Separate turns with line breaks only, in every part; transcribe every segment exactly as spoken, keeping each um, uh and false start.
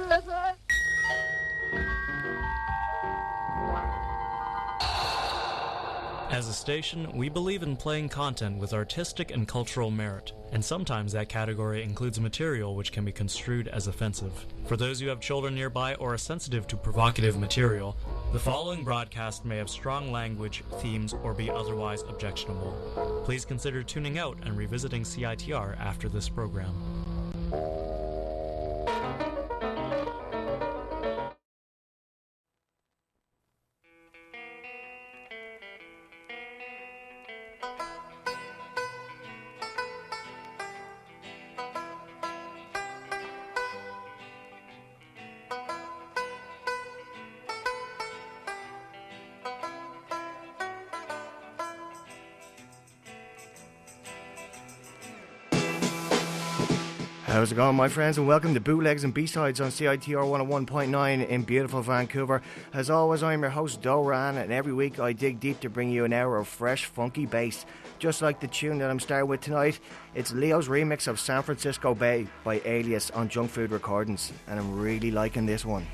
As a station, we believe in playing content with artistic and cultural merit, and sometimes that category includes material which can be construed as offensive. For those who have children nearby or are sensitive to provocative material, the following broadcast may have strong language, themes, or be otherwise objectionable. Please consider tuning out and revisiting C I T R after this program.
How's it going, my friends, and welcome to Bootlegs and B-Sides on C I T R one oh one point nine in beautiful Vancouver. As always, I'm your host, Doran, and every week I dig deep to bring you an hour of fresh, funky bass. Just like the tune that I'm starting with tonight, it's Leo's remix of San Francisco Bay by Alias on Junk Food Recordings, and I'm really liking this one.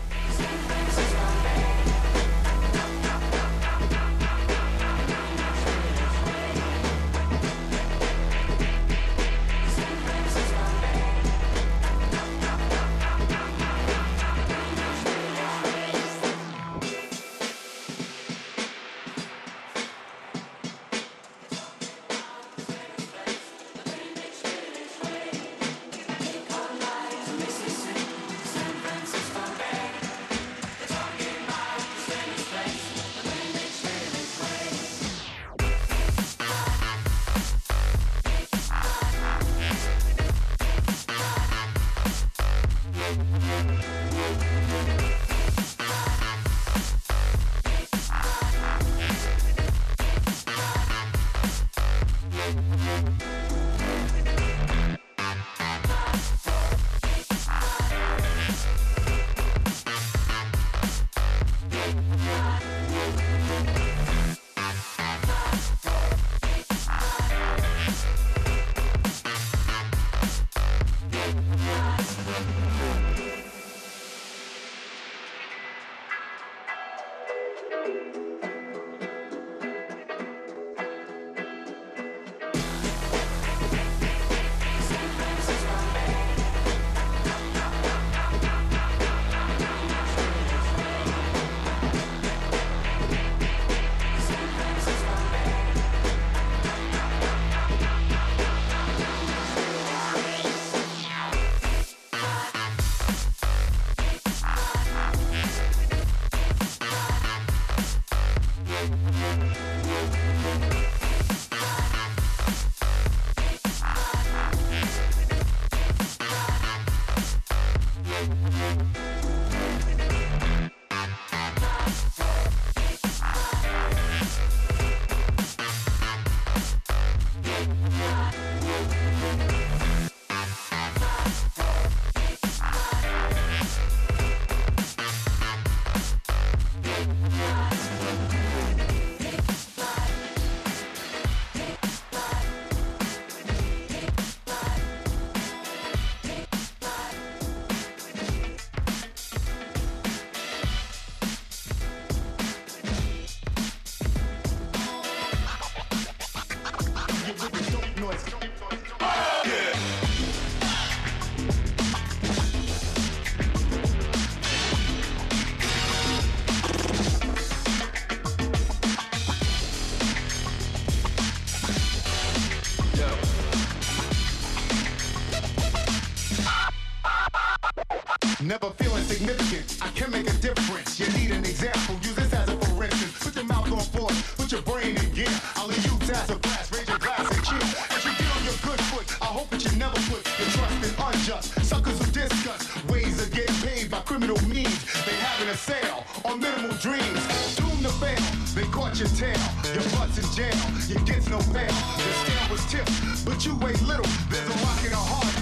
Never feeling significant, I can make a difference. You need an example, use this as a for instance. Put your mouth on force, put your brain in gear. I'll use as a blast, raise your glass and cheer. As you get on your good foot, I hope that you never put your trust in unjust suckers who discuss ways of getting paid by criminal means. They having a sale on minimal dreams, doomed to fail. They caught your tail, your butt's in jail, your kids no bail. The scale was tipped, but you weigh little. There's a rock in a hard place.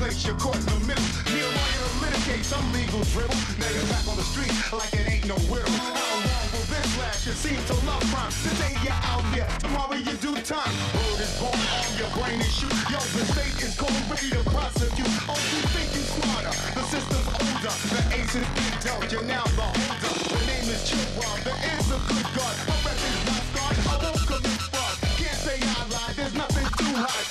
place, you're caught in the middle. Need a lawyer to litigate some legal dribble. Now you're back on the street like it ain't no whittle. How long will this last? You seem to love crime. Today you're out here, tomorrow you do time. Word is born on your brain and shoot. Yo, the state is cold, ready to prosecute. Oh, you think you smarter? The system's older. The ace is been dealt, you're now the holder. The name is Chill Rob, there is a good God. My rep is not scarred, I won't commit fraud. Can't say I lied, there's nothing to hide.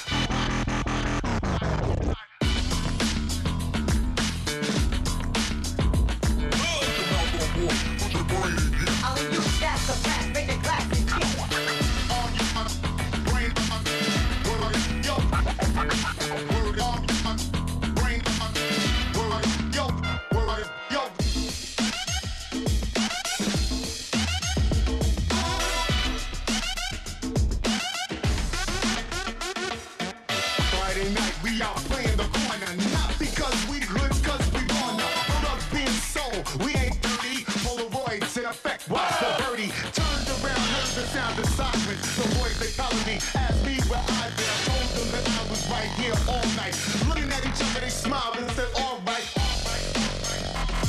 I'll use that to pass, make the glass and kill.
Friday night, we out playing the corner. Not because we good, cause we wanna. Drugs being sold, we ain't dirty. Polaroids in effect, watch the birdie. Turned around, heard the sound of sirens. The boys, they calling me, asked me where I've been. I told them that I was right here all night. Looking at each other, they smiled and said, all right, all right, all right.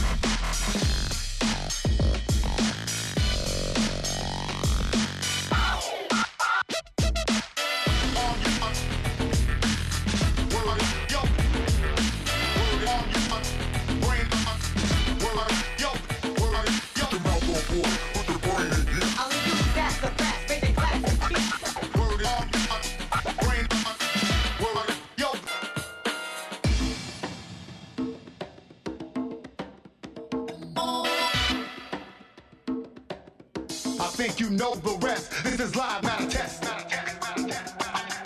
I'll use that to pass, make the glass and kill.
I think you know the rest. This is live, not a test. Not a test, not a test.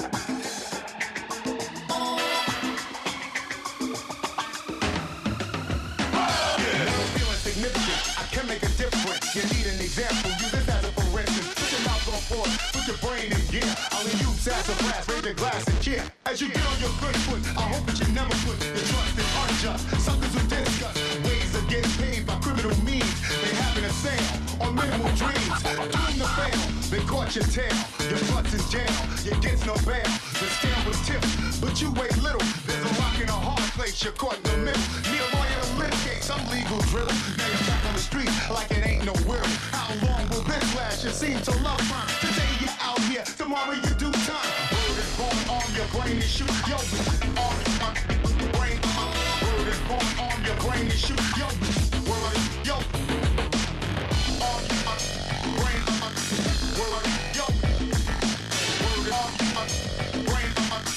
Never feeling significant. I can make a difference. You need an example. Use this as a for instance. Put your mouth on force. Put your brain in gear. I'll use as a brass. Raise your glass and cheer. As you get on your good foot, I hope that you never put your trust in unjust. Suckers who discuss ways of getting paid by criminal means. They having a sale on minimal dreams. Doomed to fail. They caught your tail. Your butt's in jail. You gets no bail. The scale was tipped, but you weigh little. There's a rock in a hard place. You're caught in the middle. Need a lawyer to litigate some legal drill. Now you're back on the street like it ain't no whirl. How long will this last? You seem to love crime. Today you're out here, tomorrow you do time. Word is born on your brain and shoot. Yo, on your brain. Word is born on your brain and shoot. Yo, word, yo. On your brain. Word, yo. Word on your brain.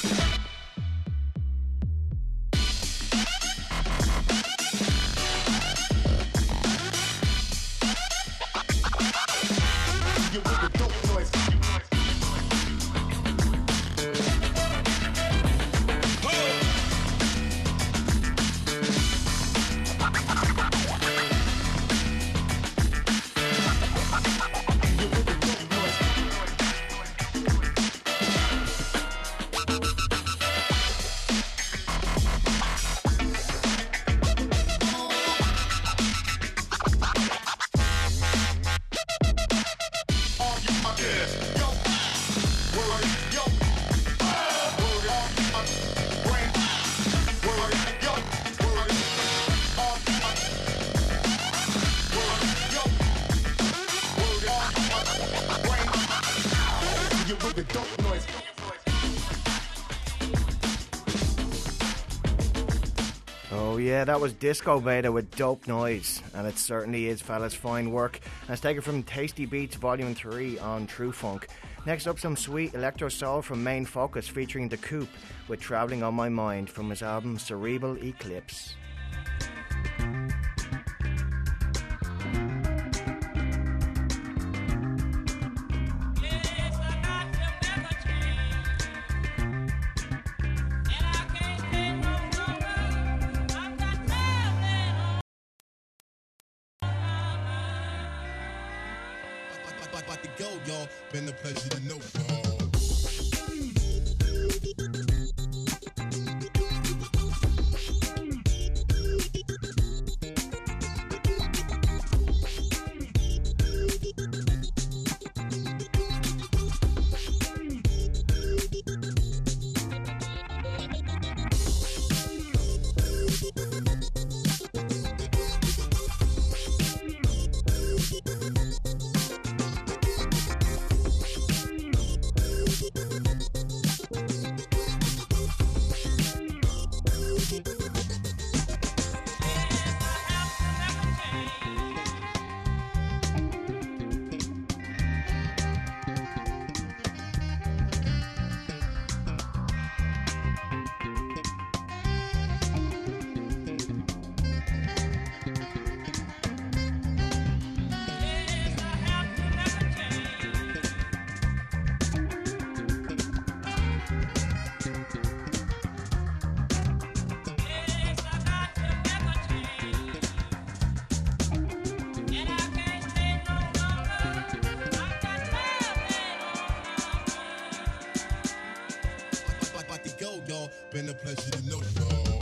You with the dope noise.
Oh yeah, that was Disco Beta with Dope Noise, and it certainly is, fellas, fine work. And it's taken from Tasty Beats Volume three on True Funk. Next up, some sweet electro soul from Main Focus featuring The Coop with Travelling on My Mind from his album Cerebral Eclipse.
About to go, y'all. Been a pleasure to know, y'all. Been a pleasure to know y'all.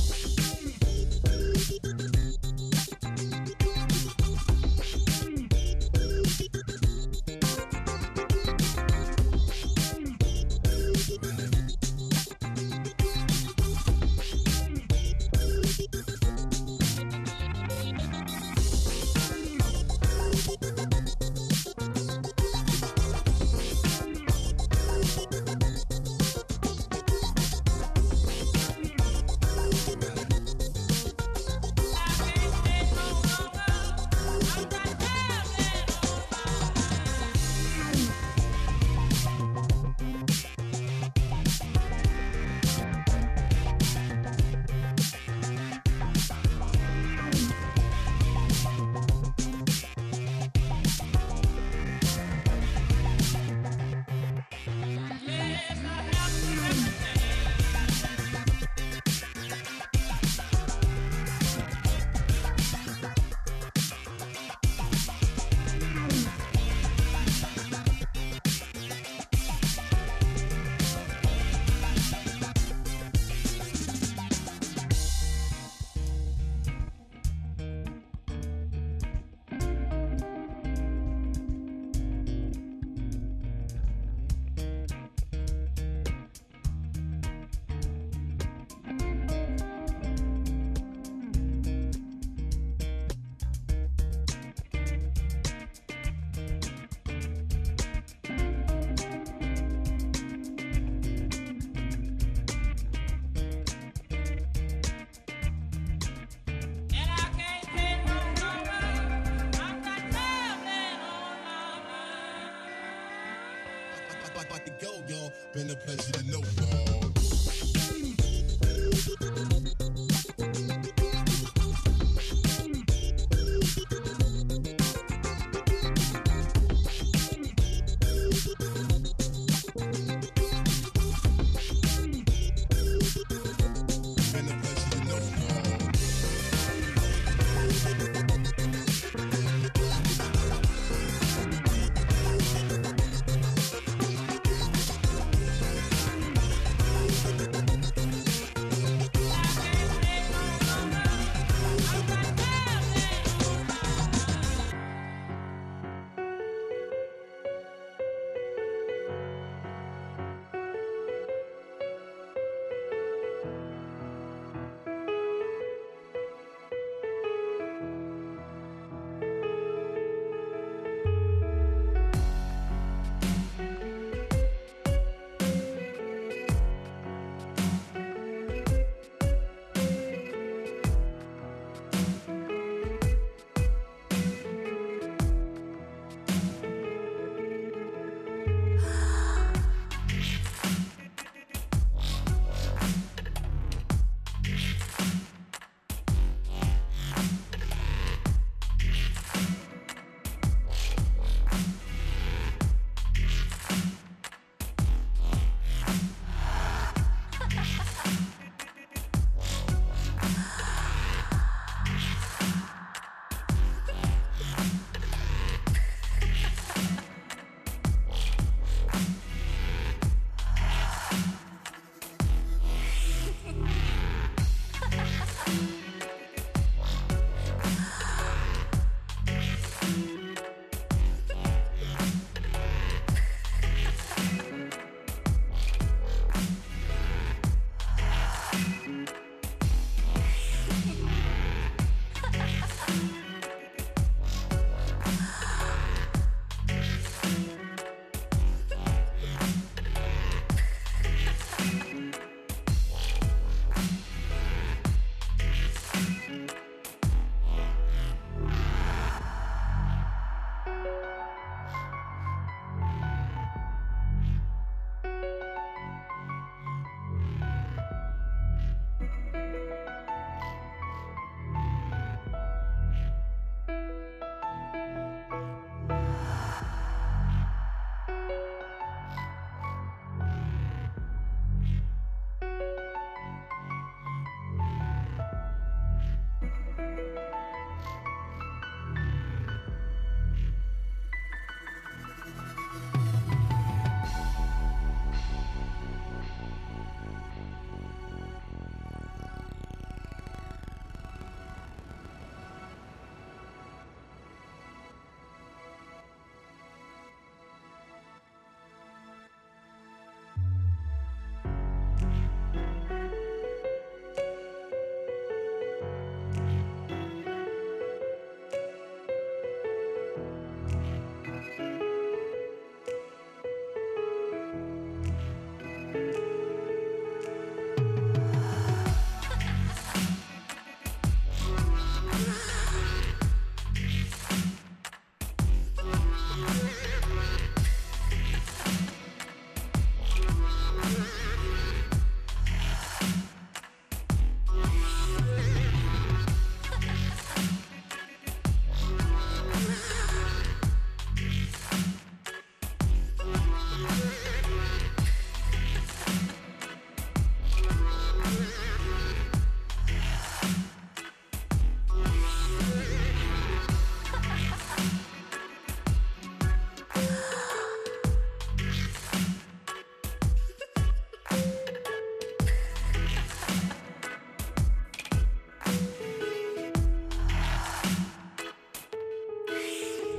About to go, y'all. Been a pleasure to know y'all.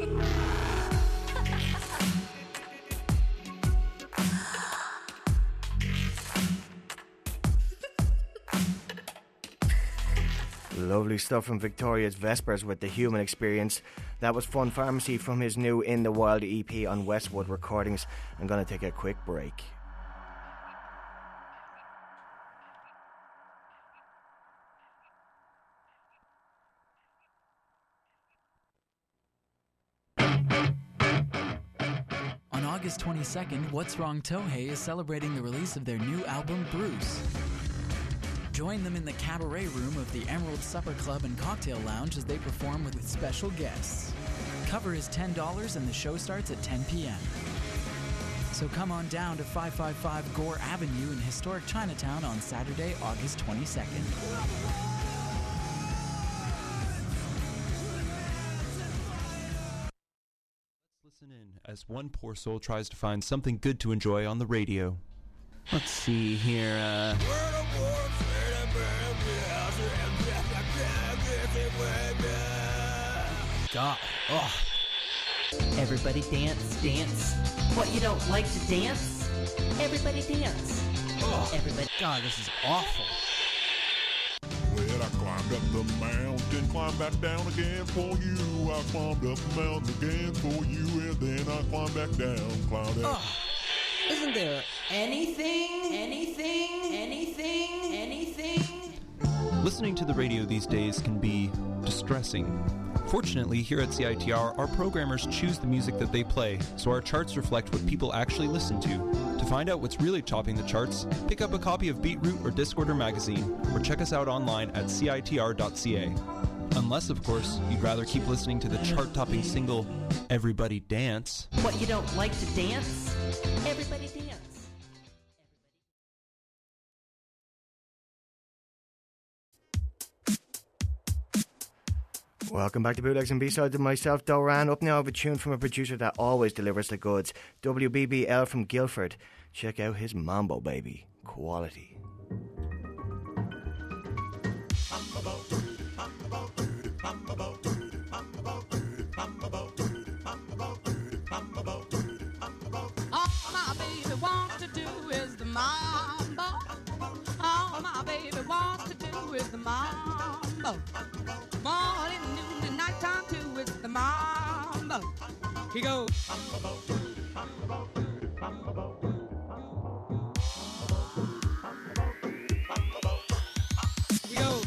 Lovely stuff from Victoria's Vespers with The Human Experience. That was Fun Pharmacy from his new In the Wild E P on Westwood Recordings. I'm going to take a quick break.
On August twenty-second, What's Wrong Tohei is celebrating the release of their new album, Bruce. Join them in the cabaret room of the Emerald Supper Club and Cocktail Lounge as they perform with special guests. Cover is ten dollars and the show starts at ten p.m. So come on down to five fifty-five Gore Avenue in historic Chinatown on Saturday, August twenty-second.
Listen in as one poor soul tries to find something good to enjoy on the radio. Let's see here, uh...
God. Oh.
Everybody dance, dance. What, you don't like to dance? Everybody dance.
Oh.
Everybody.
God, this is awful.
Well, I climbed up the mountain, climbed back down again for you. I climbed up the mountain again for you, and then I climbed back down, climbed up.
Oh.
Isn't there anything, anything, anything, anything?
Listening to the radio these days can be distressing. Fortunately, here at C I T R, our programmers choose the music that they play, so our charts reflect what people actually listen to. To find out what's really topping the charts, pick up a copy of Beatroot or Discorder magazine, or check us out online at C I T R dot C A. Unless, of course, you'd rather keep listening to the chart-topping single, Everybody Dance.
What, you don't like to dance? Everybody dance.
Welcome back to Bootlegs and B-Sides with myself, Doran. Up now, I have a tune from a producer that always delivers the goods. W B B L from Guildford. Check out his Mambo Baby. Quality.
All my baby wants to do is the mambo. All my baby wants to do is the mambo. Morning, noon, and nighttime too, it's the mambo. He goes. He goes.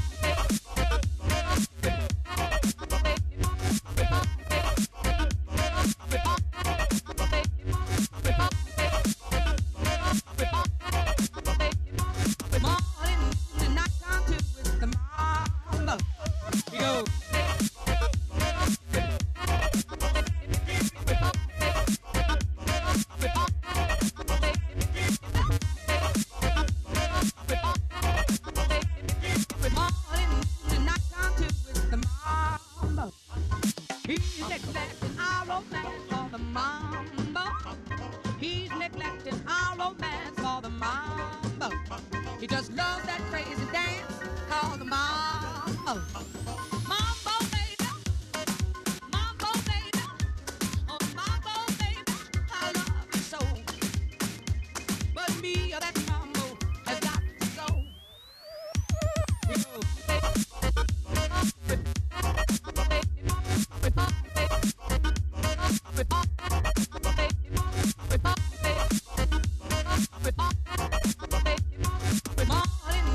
Morning,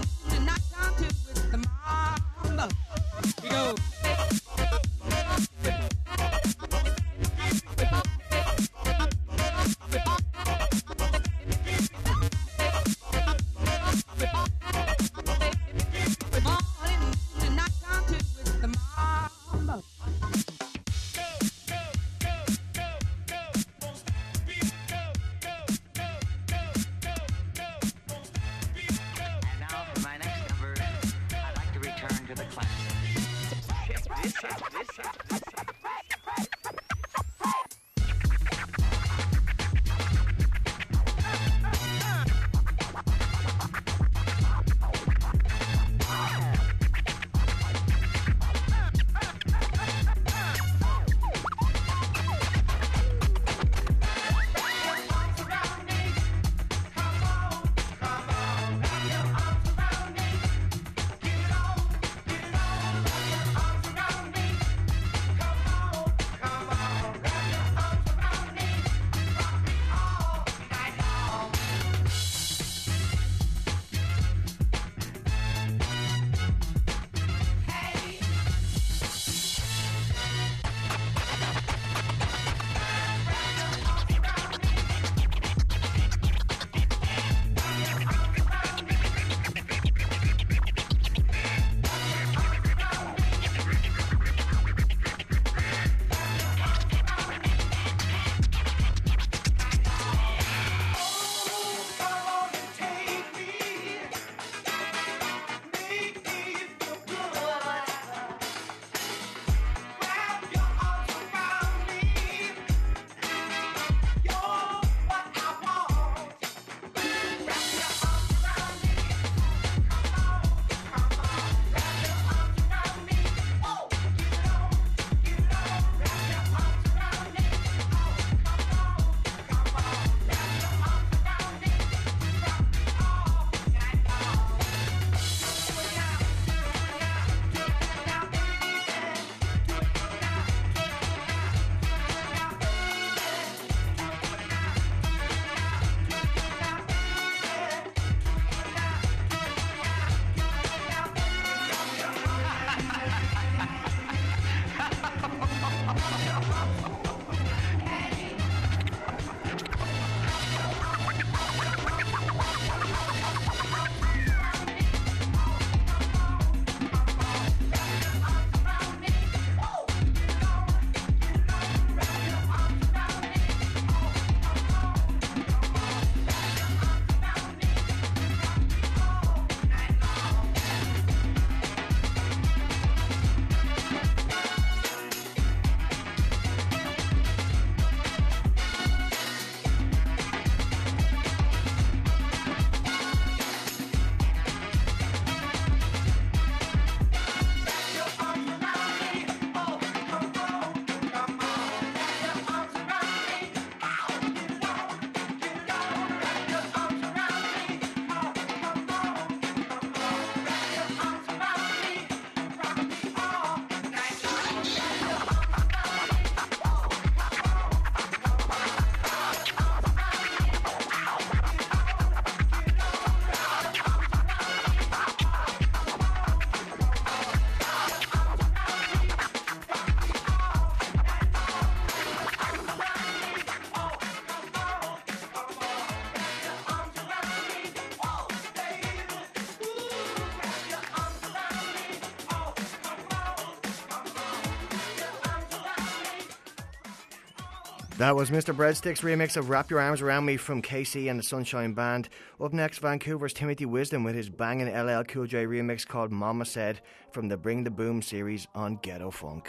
That was Mister Breadstick's remix of Wrap Your Arms Around Me from K C and the Sunshine Band. Up next, Vancouver's Timothy Wisdom with his banging L L Cool J remix called Mama Said from the Bring the Boom series on Ghetto Funk.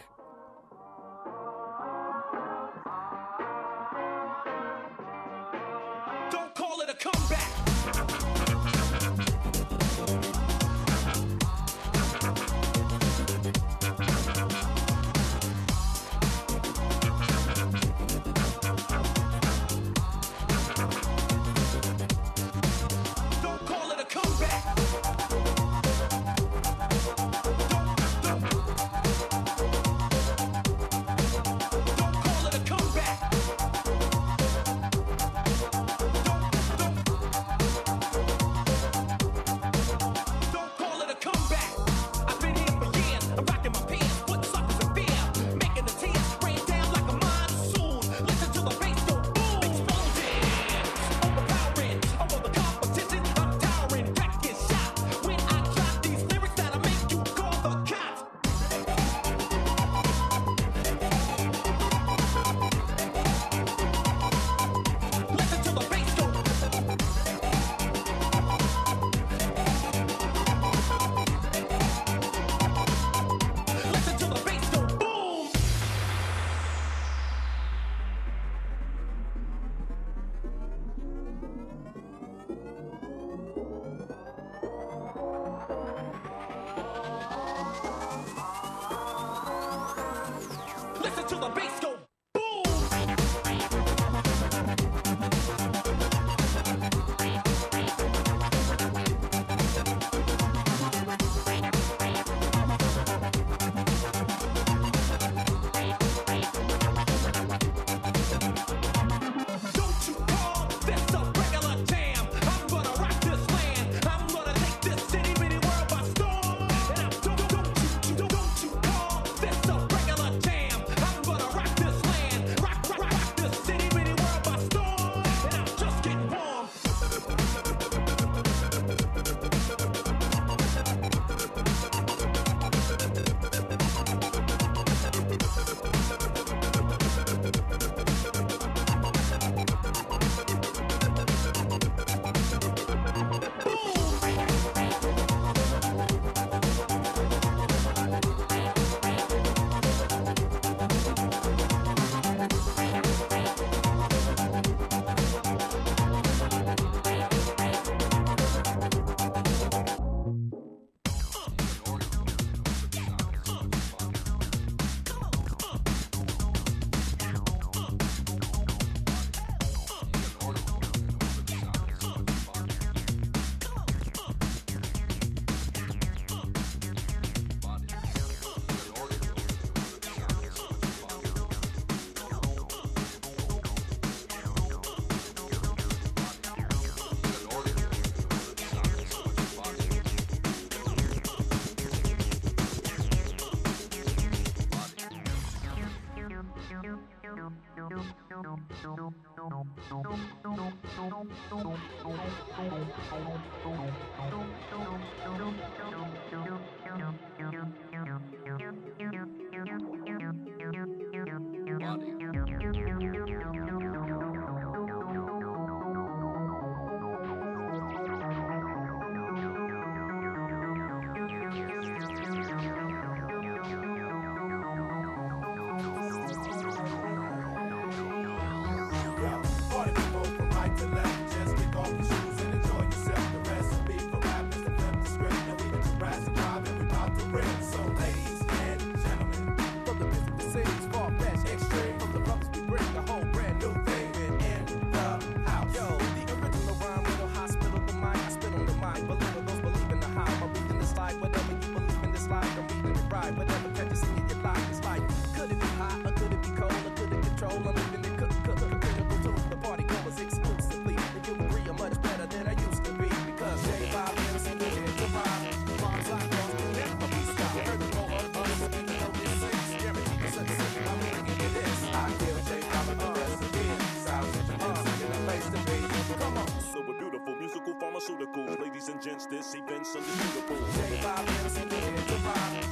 Don't call it a comeback. To the bass go.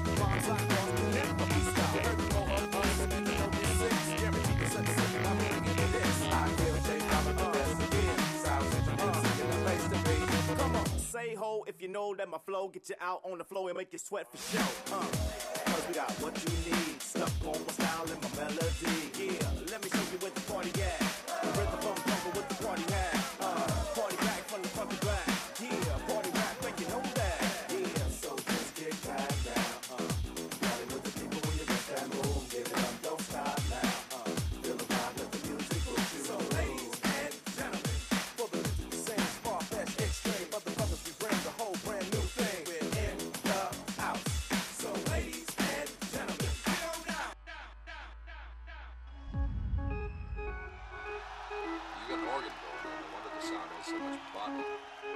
Never be stopped. know, if you know that my flow get you out on the floor and make you sweat for show. Uh, Cause we got what you need, stuck on my style and my melody. Yeah, let me show you where the party at. The rhythm from the with the party hat. Uh, party back from the fucking back. Yeah, party back, make you know that. Yeah, so just get back down. Uh, party with the people when you make that move. Give it up, don't stop now. Uh, feel the vibe, let the music push you. So ladies and gentlemen, for the same far fast extreme motherfuckers, we bring the whole brand new thing. We're in the house. So ladies and gentlemen, get on down.
You got an organ going on. No wonder the sound has so much body.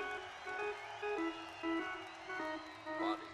Body.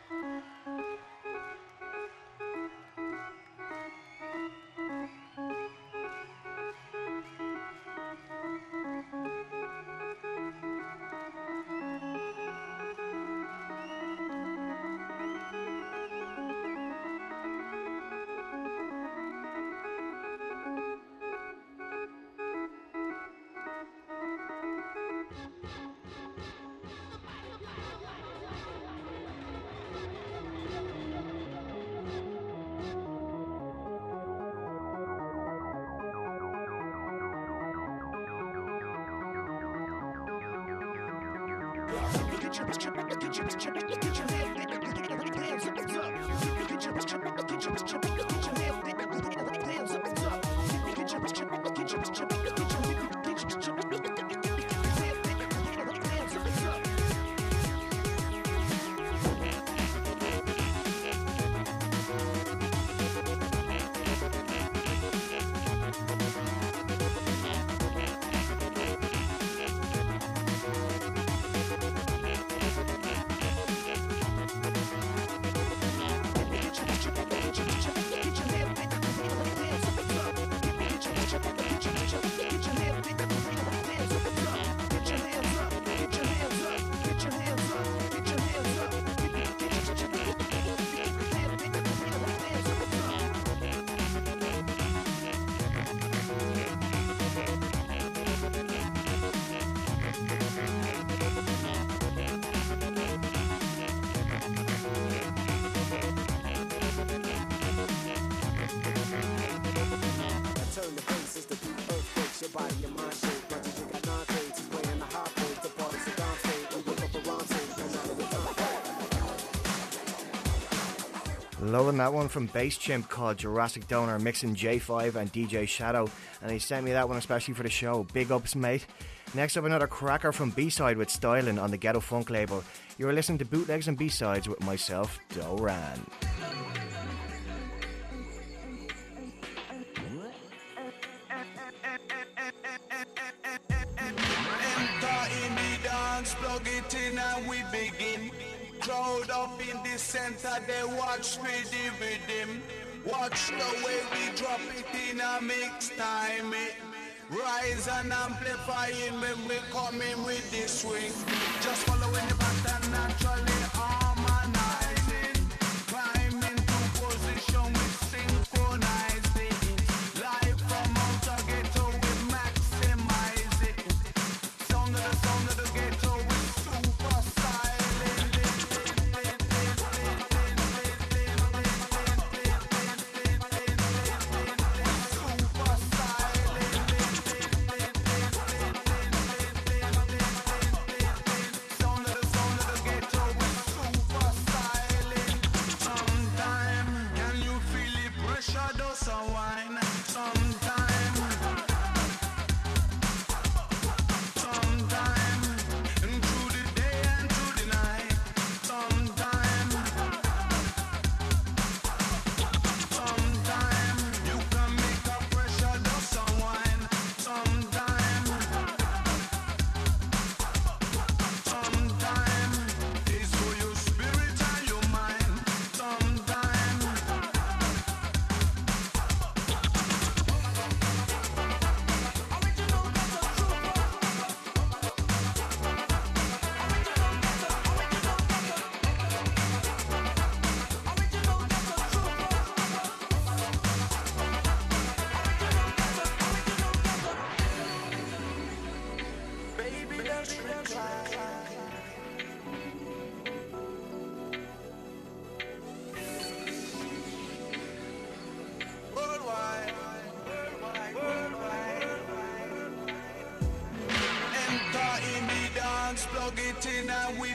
Loving that one from Bass Chimp called Jurassic Donor, mixing J five and D J Shadow, and he sent me that one especially for the show. Big ups, mate. Next up, another cracker from B-Side with Stylin' on the Ghetto Funk label. You're listening to Bootlegs and B-Sides with myself, Doran.
Plug it in and we begin. Crowd up in the center, they watch me the rhythm. Watch the way we drop it in a mix time. It rise and amplifying when we come in with the swing. Just following the pattern naturally harmonizing. Climb into position with synchronizing. Live from outer ghetto we maximize it. Sound of the sound of the ghetto with super silent. Super silent. Sound of the sound of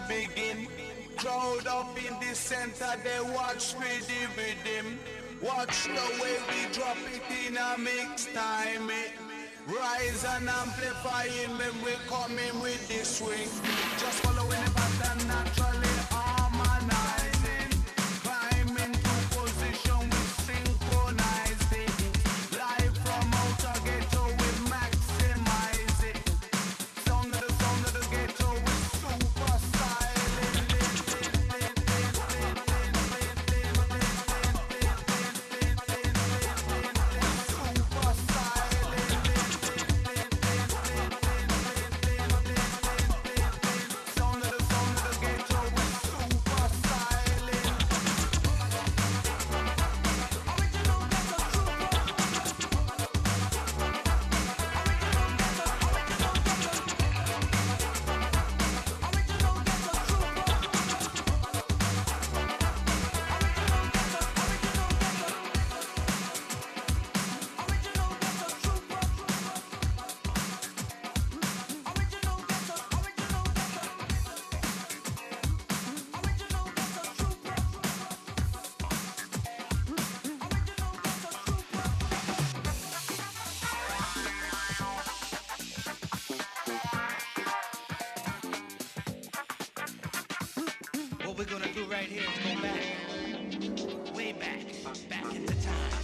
begin. Crowd up in the center, they watch me the rhythm. Watch the way we drop it in a mix time. eh. Rise and amplifying when we coming with the swing. Just following the pattern naturally harmonizing. Climbing to position with synchronizing. Live from outer ghetto we maximize it. Sound of the sound of the ghetto with super silent. Super silent. Sound of the sound of the ghetto with super silent.
What we're gonna do right here is go back, way back, back into time.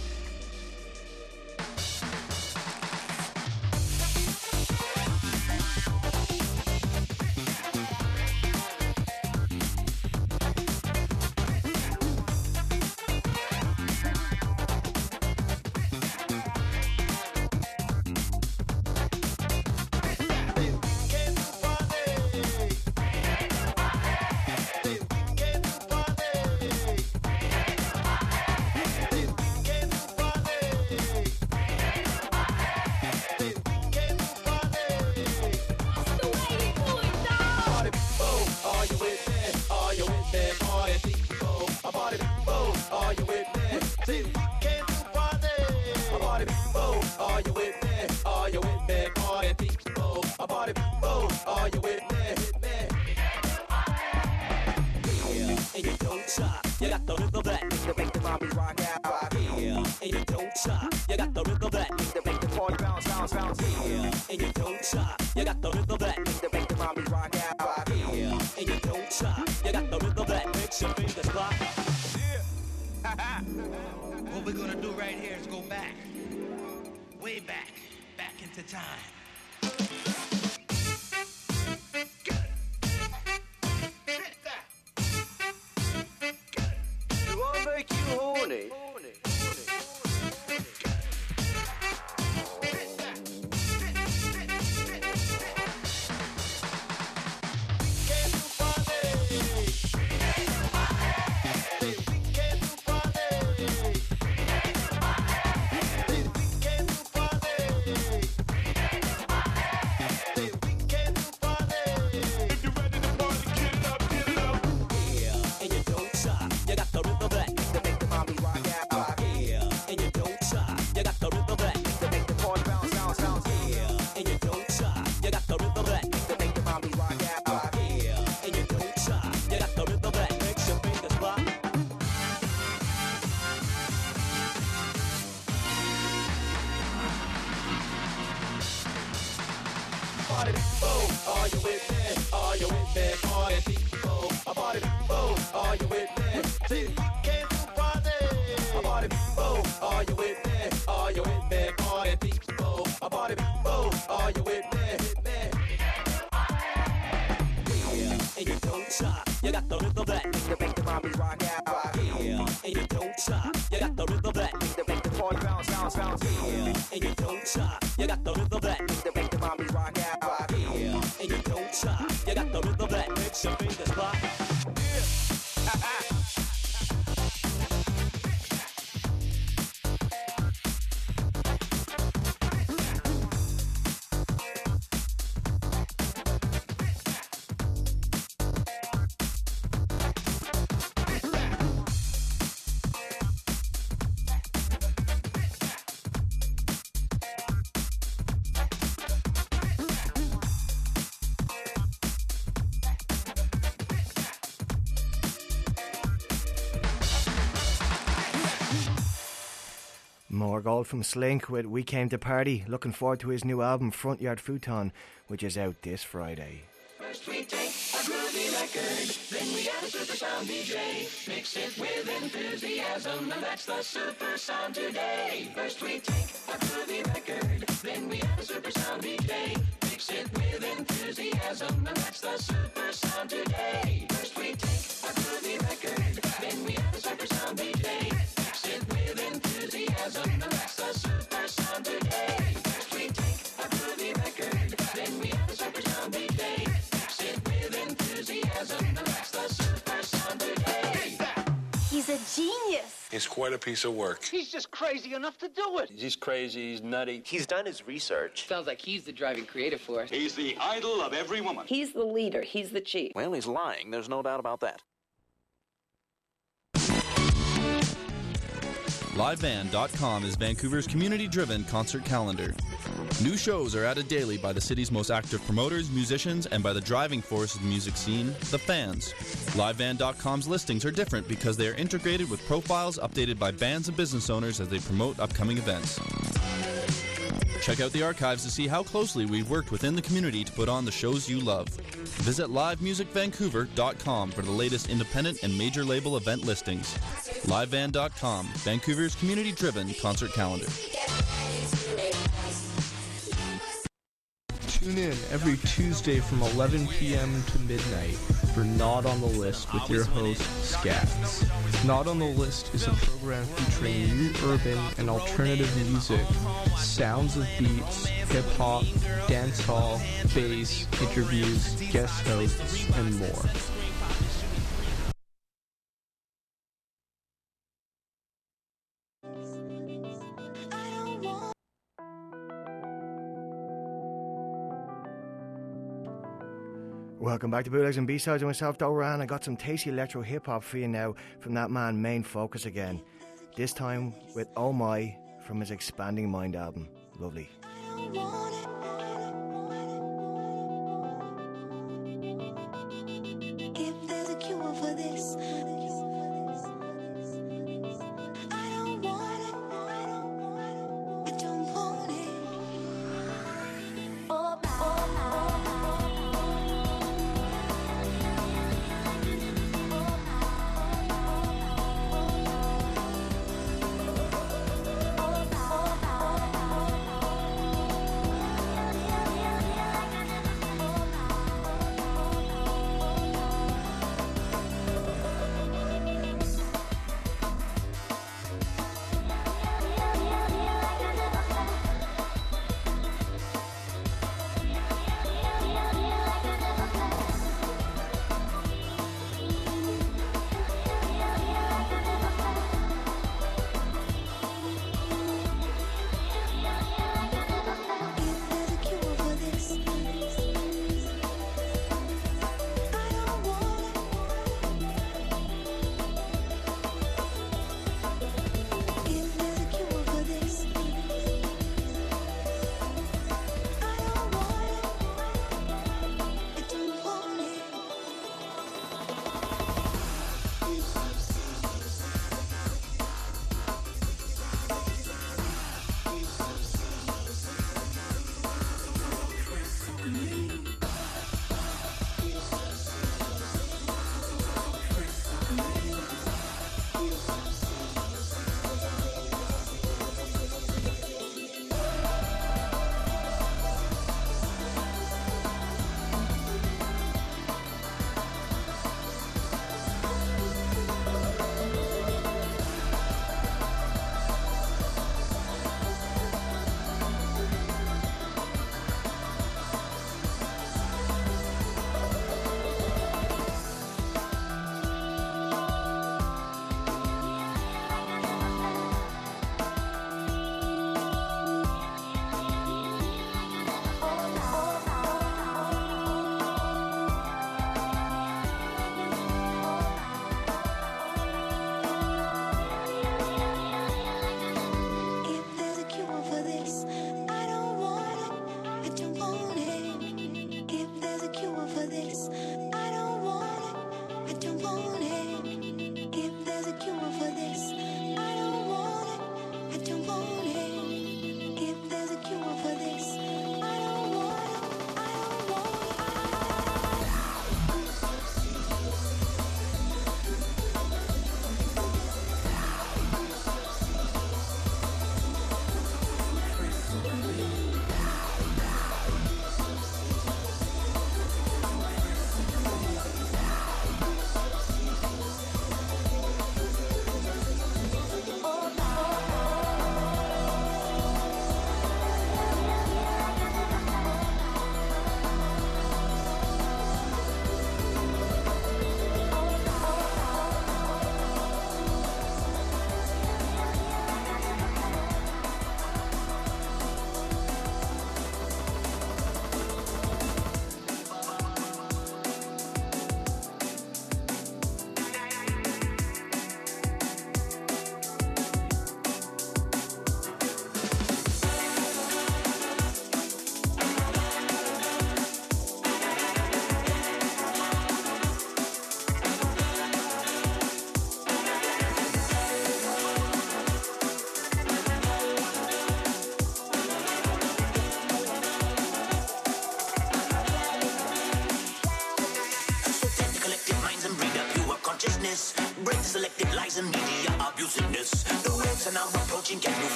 You got the rhythm that to make the mommy rock out. Yeah, and you don't stop. You got the rhythm that to make the party bounce, bounce, bounce. Yeah, and you don't stop. You got the rhythm that to make the mommy rock out. Yeah, and you don't stop. You got the rhythm that makes your fingers clap.
Yeah. What we're gonna do right here is go back, way back, back into time.
Do I make you horny?
More gold from Slink with We Came to Party. Looking forward to his new album Front Yard Futon, which is out this Friday.
First we take a groovy record, then we add a super sound D J. Mix it with enthusiasm, and that's the super sound today. First we take a groovy record, then we add a super sound D J. Mix it with enthusiasm, and that's the super sound today. First we take a groovy record, then we add a super sound D J. Mix it with enthusiasm, and that's the super sound today. First we take a groovy record, then we add a super sound D J. Mix it with enthusiasm, and that's the super sound today.
He's a genius.
It's quite a piece of work.
He's just crazy enough to do it.
He's crazy, he's nutty.
He's done his research.
Sounds like he's the driving creative force.
He's the idol of every woman.
He's the leader. He's the chief.
Well, he's lying. There's no doubt about that.
live band dot com is Vancouver's community-driven concert calendar. New shows are added daily by the city's most active promoters, musicians, and by the driving force of the music scene, the fans. live band dot com's listings are different because they are integrated with profiles updated by bands and business owners as they promote upcoming events. Check out the archives to see how closely we've worked within the community to put on the shows you love. Visit live music vancouver dot com for the latest independent and major label event listings. live band dot com, Vancouver's community-driven concert calendar.
Tune in every Tuesday from eleven p.m. to midnight for Not on the List with your host, Scats. Not on the List is a program featuring new urban and alternative music, sounds of beats, hip-hop, dancehall, bass, interviews, guest hosts, and more.
Welcome back to Bootlegs and B-Sides with myself, Doran. I got some tasty electro hip-hop for you now from that man Main Focus again. This time with Oh My from his Expanding Mind album. Lovely.
If there's a cure for this, I don't want it. I don't want it. Oh my, oh my.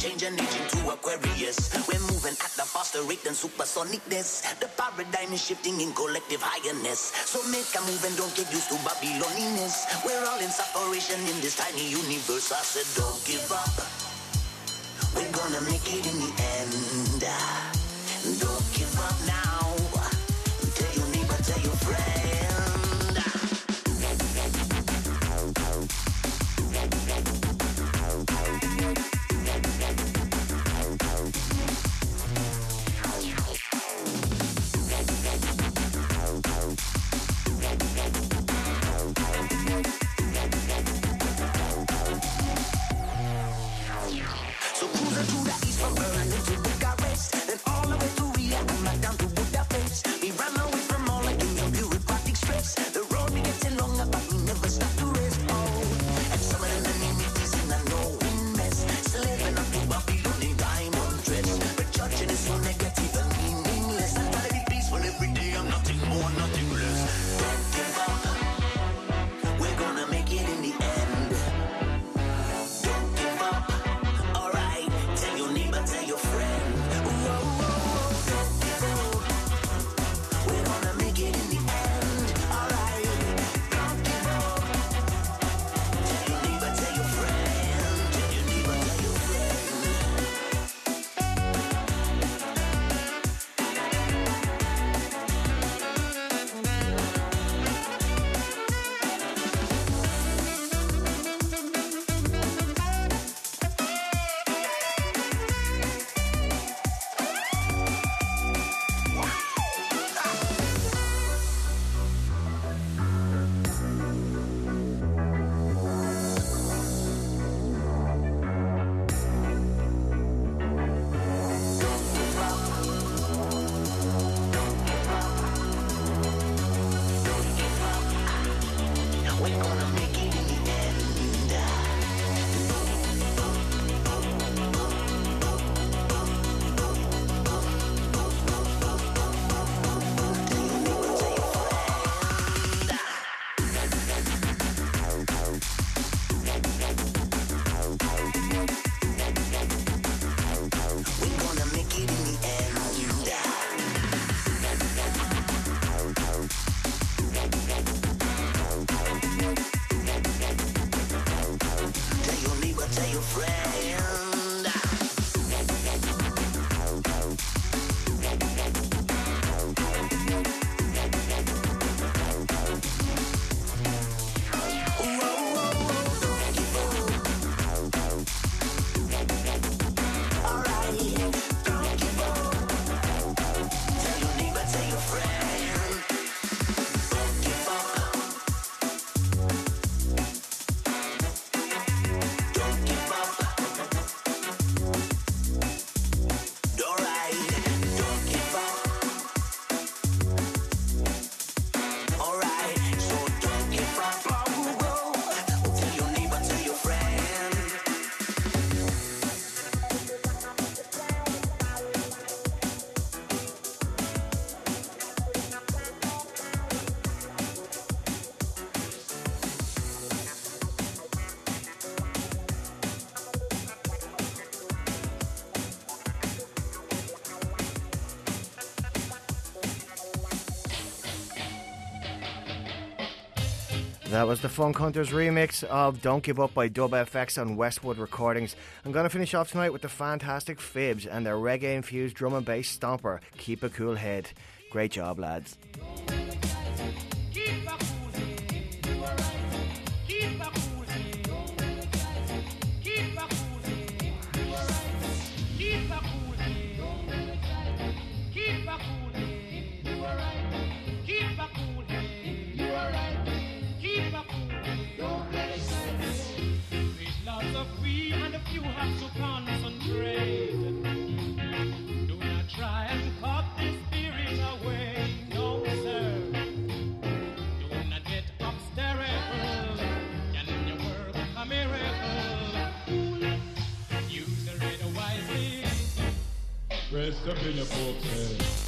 change an age into Aquarius. We're moving at the faster rate than supersonicness. The paradigm is shifting in collective highness. So make a move and don't get used to Babyloniness. We're all in separation in this tiny universe. I said don't give up. We're gonna make it in the end. Don't give up now. Tell your neighbor, tell your friend. So cruising to the east from Berlin to Bucharest, then all the way to Rio and back down to Budapest. We ran away from all like in bureaucratic stress. The road be getting longer, but we never stop to rest. Oh, and some of them enemies in a knowing mess, slaving up to Babylon diamond dress. But judging is so negative and meaningless. I try to be peaceful every day. I'm nothing more, nothing less. Don't give up. We're gonna make it in the end. Don't give up. All right, tell your neighbor, tell your friend. Whoa, whoa, whoa, don't give up. We're gonna make it in the end. All right, don't give up. Tell your neighbor, tell your friend. Tell your neighbor, tell your friend. We're gonna make it in the end. We're gonna make it in the end. Tell your neighbor, tell your friend. All right, don't give up. Tell your neighbor, tell your friend. Don't give up. Don't give up. All right, don't give up. All right, so don't give up. Tell your neighbor, tell your friend.
That was the Funk Hunters remix of Don't Give Up by Dub F X on Westwood Recordings. I'm going to finish off tonight with the fantastic Fibs and their reggae-infused drum and bass stomper, Keep a Cool Head. Great job, lads.
Keep a cool head. You are right. Keep a cool head. Keep a cool head. You are right. Keep a cool head. Keep a cool head. You are right. Keep a cool head. You are right. Keep a cool head. Don't get excited. There's lots of we and a few have to concentrate. Do not try and cut the spirit away. No, sir. Do not get obsterical. Can you work a miracle? Use the radar wisely.
Rest up in your folks' head.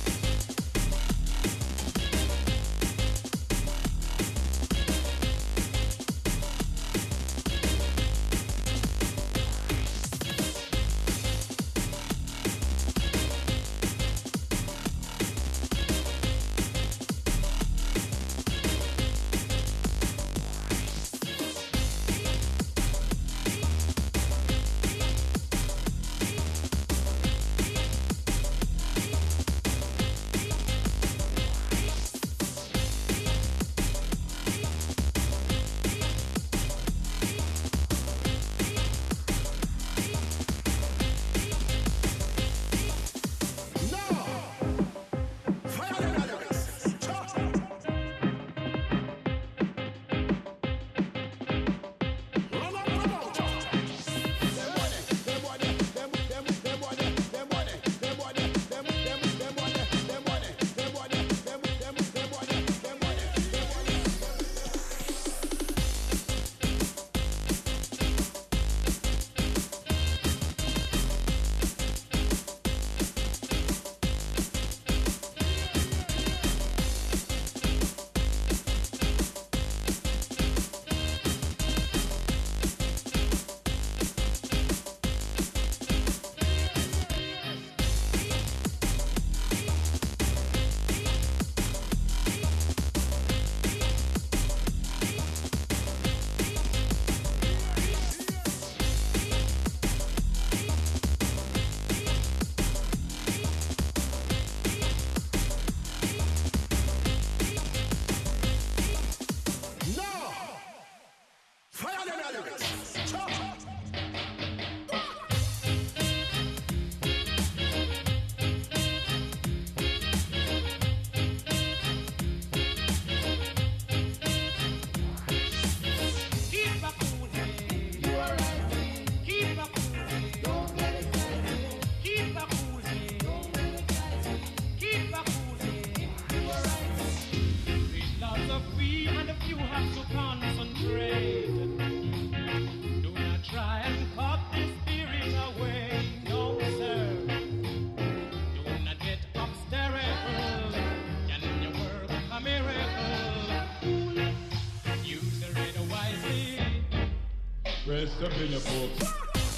Rest up in your folks.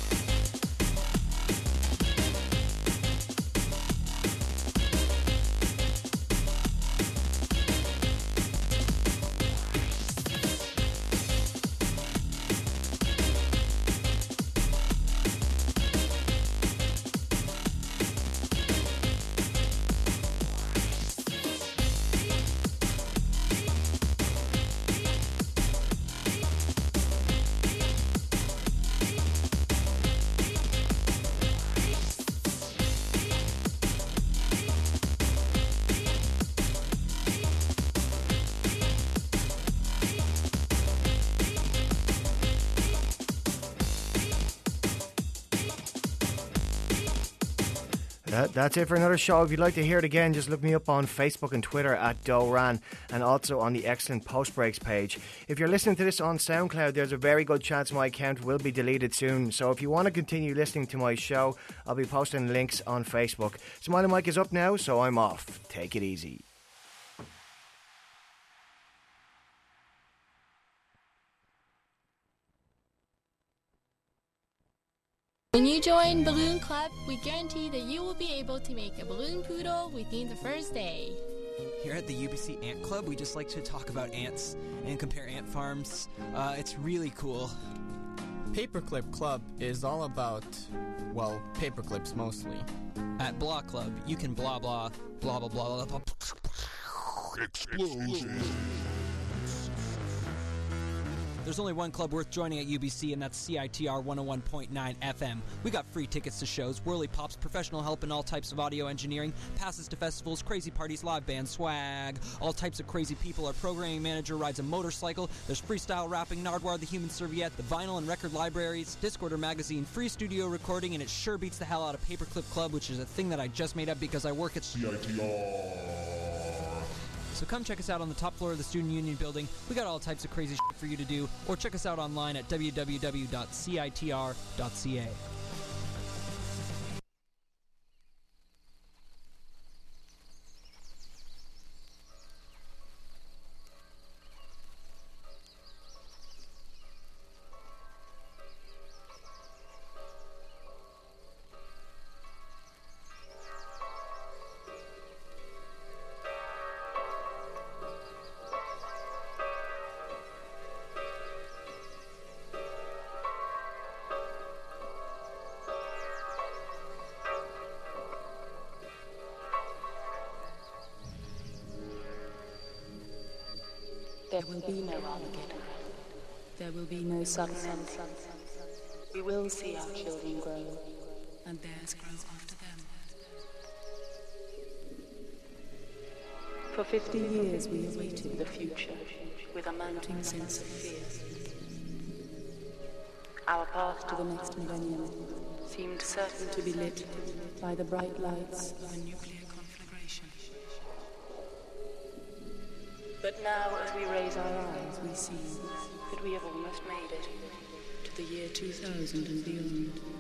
That, that's it for another show. If you'd like to hear it again, just look me up on Facebook and Twitter at Doran, and also on the excellent Post Breaks page. If you're listening to this on SoundCloud, there's a very good chance my account will be deleted soon. So if you want to continue listening to my show, I'll be posting links on Facebook. Smiley Mike is up now, so I'm off. Take it easy.
When you join Balloon Club, we guarantee that you will be able to make a balloon poodle within the first day.
Here at the U B C Ant Club, we just like to talk about ants and compare ant farms. Uh, it's really cool.
Paperclip Club is all about, well, paperclips mostly.
At Blah Club, you can blah blah, blah blah blah blah blah.
Explosion.
There's only one club worth joining at U B C, and that's C I T R one oh one point nine F M. We got free tickets to shows, whirly pops, professional help in all types of audio engineering, passes to festivals, crazy parties, live band swag, all types of crazy people. Our programming manager rides a motorcycle. There's freestyle rapping, Nardwar the Human Serviette, the vinyl and record libraries, Discorder magazine, free studio recording, and it sure beats the hell out of Paperclip Club, which is a thing that I just made up because I work at
C I T R.
So come check us out on the top floor of the Student Union building. We got all types of crazy shit for you to do, or check us out online at w w w dot c i t r dot c a.
There will be no Armageddon. There will be no sudden ending. We will see our children grow, and theirs grow after them. For fifty years we awaited the future with a mounting sense of fear. Our path to the next millennium seemed certain to be lit by the bright lights of a nuclear conflagration. But now, as we raise our eyes, we see that we have almost made it to the year two thousand and beyond.